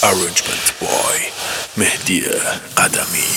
Arrangement by مهدی قدمی.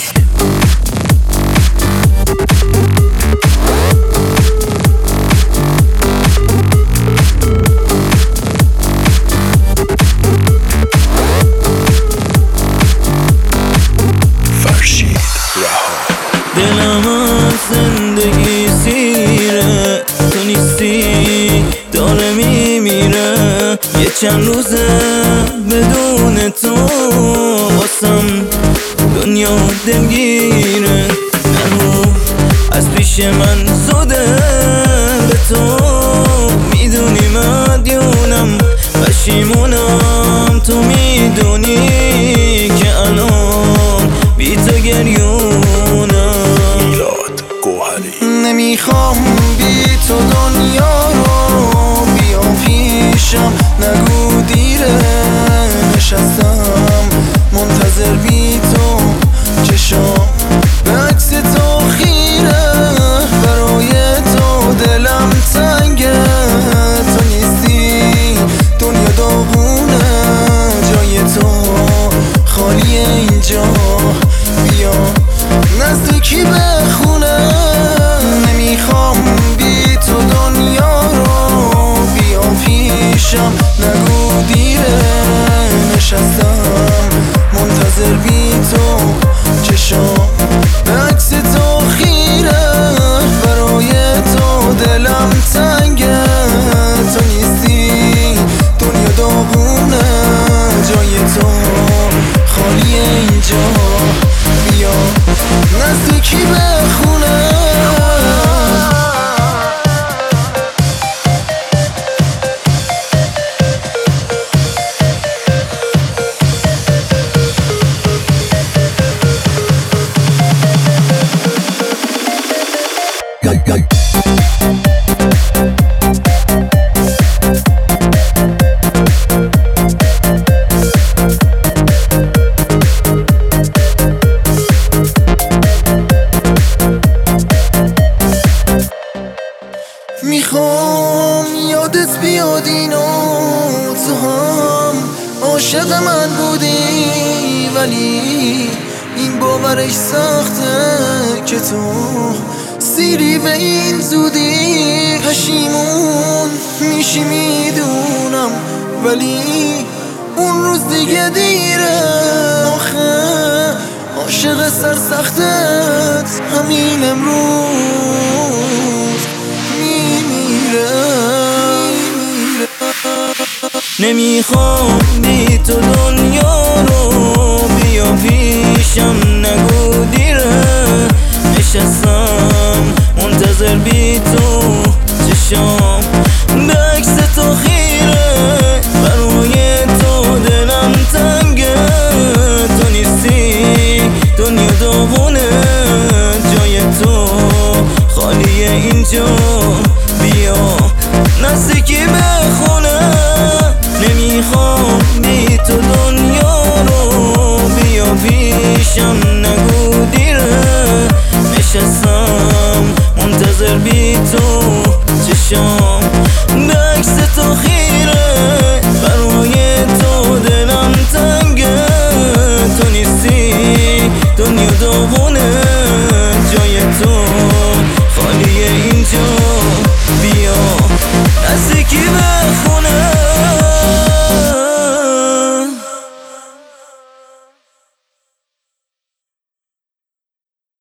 دلم از زندگی سیره، تو نیستی داره میمیره. یه چند روزه بدون تو واسم دنیا دلگیره. نرو از پیش من زده به تو، میدونی مدیونم پشیمونم. تو میدونی که الان بی تو گریونم. نمیخوام بی تو دنیا رو بیا پیشم، نگو دیره. نشستم منتظر بی تو، چشام به عکس تو خیره. برای تو دلم تنگه، تو نیستی دنیا داغونه. جای تو خالیه اینجا، بیا نزدیکی به خونه. نمیخوام بی تو دنیا رو بیا پیشم، نگو دیره. نشستم منتظر بی تو، چشام به عکس تو خیره. برای تو دلم تنگه، تو نیستی دنیا داغونه. جای تو خالیه اینجا، بیا نزدیکی به خونه. میخوام یادت بیاد اینو، تو هم عاشق من بودی. ولی این باورش سخته که تو سیری به این زودی. پشیمون میشی میدونم، ولی اون روز دیگه دیره. آخه عاشق سرسختت همین امروز نمیخوام بی تو دنیا